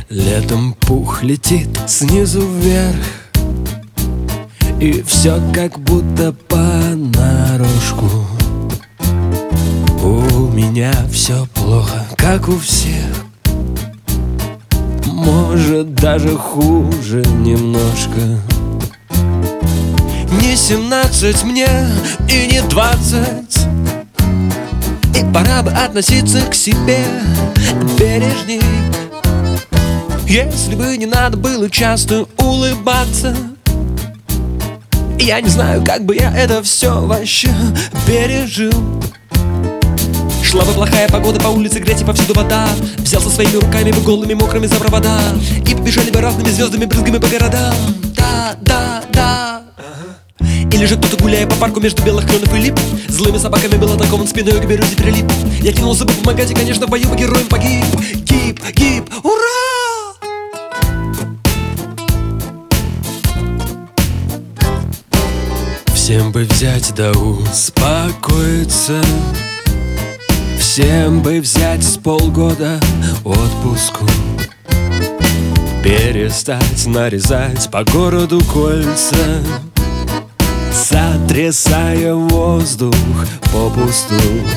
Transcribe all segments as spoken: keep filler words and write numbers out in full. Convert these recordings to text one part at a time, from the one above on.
Летом пух летит снизу вверх, и все как будто понарошку. У меня все плохо, как у всех, может даже хуже немножко. Не семнадцать мне и не двадцать, и пора бы относиться к себе бережней. Если бы не надо было часто улыбаться, я не знаю, как бы я это все вообще пережил. Шла бы плохая погода, по улице грязь и повсюду вода. Взялся своими руками бы голыми мокрыми за провода, и побежали бы разными звездами брызгами по городам. Да, да, да. Или же кто-то, гуляя по парку между белых кленов и лип, злыми собаками был атакован спиной к березе прилип. Я кинулся бы помогать, и, конечно, в бою бы героем погиб. Гиб, гиб, ура! Всем бы взять да успокоиться, всем бы взять с полгода отпуску, перестать нарезать по городу кольца, сотрясая воздух попусту.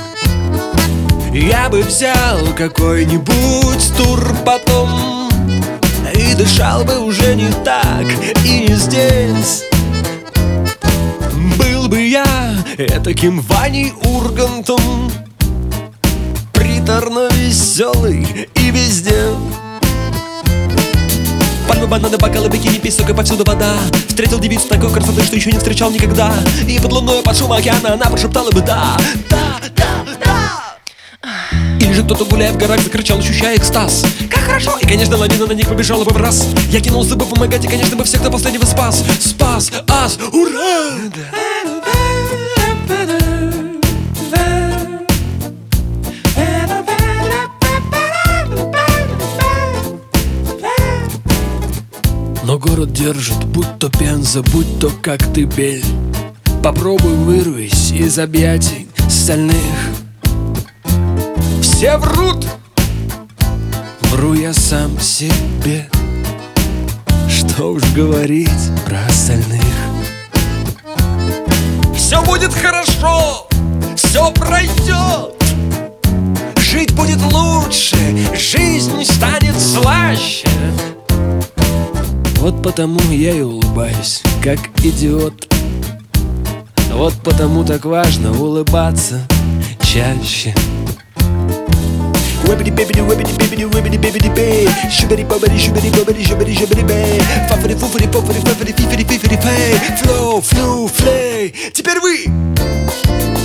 Я бы взял какой-нибудь тур потом, и дышал бы уже не так и не здесь. Был бы я этаким Ваней Ургантом, приторно веселый и везде. Пальмы, бананы, бокалы, бикини, песок и повсюду вода. Встретил девицу такой красоты, что еще не встречал никогда, и под луной, под шум океана она прошептала бы да, да, да, да. Или же кто-то, гуляя в горах, закричал, ощущая экстаз. Как хорошо! И, конечно, лавина на них побежала бы в раз. Я кинулся бы помогать, и, конечно, бы всех до последнего спас. Спас, ас, ура! Но город держит, будь то Пенза, будь то Коктебель. Попробуй вырвись из объятий стальных. Все врут, вру я сам себе. Что уж говорить про остальных. Все будет хорошо, все пройдет, жить будет лучше, жизнь станет слаще. Вот потому я и улыбаюсь, как идиот. Вот потому так важно улыбаться чаще. Whippity bippity whippity bippity whippity bippity bay, shubity bobbity shubity bobbity shubity shubity bay, фафари фуфари пофари фафари фифари фифари фей, flow, flew, flay. Теперь вы!